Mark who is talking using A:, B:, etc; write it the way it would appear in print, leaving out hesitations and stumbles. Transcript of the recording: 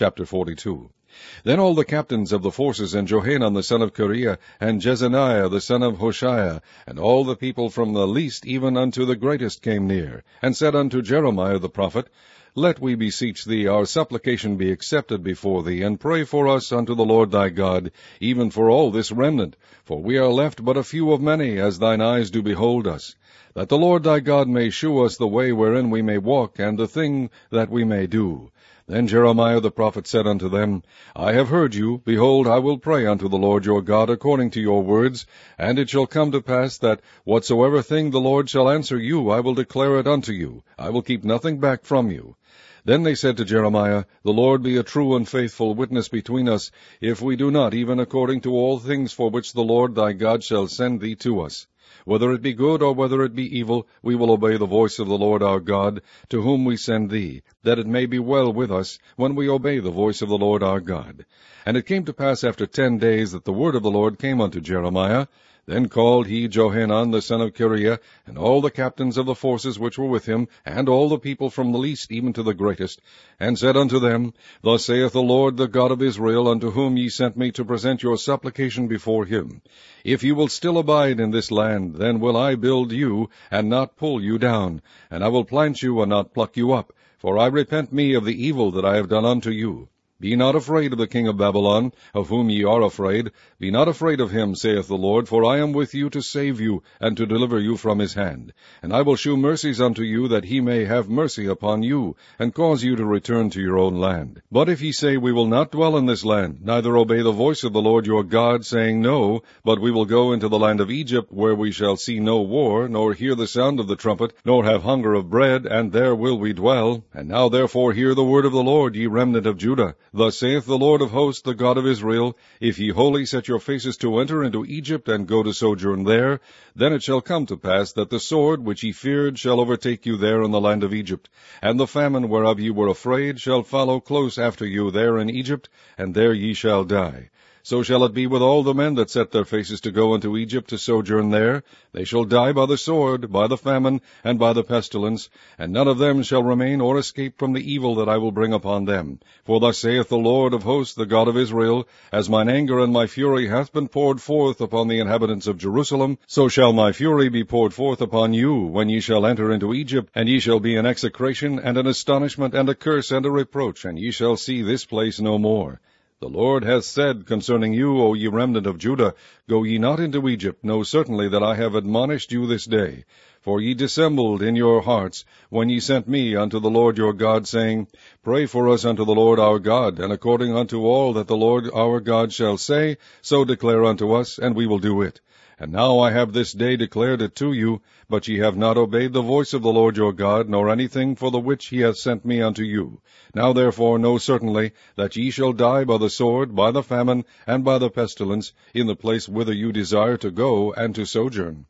A: Chapter 42. Then all the captains of the forces, and Johanan the son of Kareah, and Jezaniah the son of Hoshaiah, and all the people from the least even unto the greatest came near, and said unto Jeremiah the prophet, Let we beseech thee, our supplication be accepted before thee, and pray for us unto the Lord thy God, even for all this remnant, for we are left but a few of many, as thine eyes do behold us, that the Lord thy God may shew us the way wherein we may walk, and the thing that we may do. Then Jeremiah the prophet said unto them, I have heard you. Behold, I will pray unto the Lord your God according to your words, and it shall come to pass that whatsoever thing the Lord shall answer you, I will declare it unto you. I will keep nothing back from you. Then they said to Jeremiah, The Lord be a true and faithful witness between us, if we do not, even according to all things for which the Lord thy God shall send thee to us. Whether it be good or whether it be evil, we will obey the voice of the Lord our God, to whom we send thee, that it may be well with us when we obey the voice of the Lord our God. And it came to pass after 10 days that the word of the Lord came unto Jeremiah. Then called he Johanan the son of Kareah, and all the captains of the forces which were with him, and all the people from the least even to the greatest, and said unto them, Thus saith the Lord the God of Israel, unto whom ye sent me to present your supplication before him, If you will still abide in this land, then will I build you, and not pull you down, and I will plant you, and not pluck you up, for I repent me of the evil that I have done unto you. Be not afraid of the king of Babylon, of whom ye are afraid. Be not afraid of him, saith the Lord, for I am with you to save you, and to deliver you from his hand. And I will shew mercies unto you, that he may have mercy upon you, and cause you to return to your own land. But if ye say, We will not dwell in this land, neither obey the voice of the Lord your God, saying, No, but we will go into the land of Egypt, where we shall see no war, nor hear the sound of the trumpet, nor have hunger of bread, and there will we dwell. And now therefore hear the word of the Lord, ye remnant of Judah. Thus saith the Lord of hosts, the God of Israel, If ye wholly set your faces to enter into Egypt, and go to sojourn there, then it shall come to pass that the sword which ye feared shall overtake you there in the land of Egypt, and the famine whereof ye were afraid shall follow close after you there in Egypt, and there ye shall die. So shall it be with all the men that set their faces to go into Egypt to sojourn there. They shall die by the sword, by the famine, and by the pestilence, and none of them shall remain or escape from the evil that I will bring upon them. For thus saith the Lord of hosts, the God of Israel, As mine anger and my fury hath been poured forth upon the inhabitants of Jerusalem, so shall my fury be poured forth upon you, when ye shall enter into Egypt, and ye shall be an execration, and an astonishment, and a curse, and a reproach, and ye shall see this place no more. The Lord hath said concerning you, O ye remnant of Judah, Go ye not into Egypt. Know certainly that I have admonished you this day. For ye dissembled in your hearts, when ye sent me unto the Lord your God, saying, Pray for us unto the Lord our God, and according unto all that the Lord our God shall say, so declare unto us, and we will do it. And now I have this day declared it to you, but ye have not obeyed the voice of the Lord your God, nor anything for the which he hath sent me unto you. Now therefore know certainly that ye shall die by the sword, by the famine, and by the pestilence, in the place whither you desire to go and to sojourn.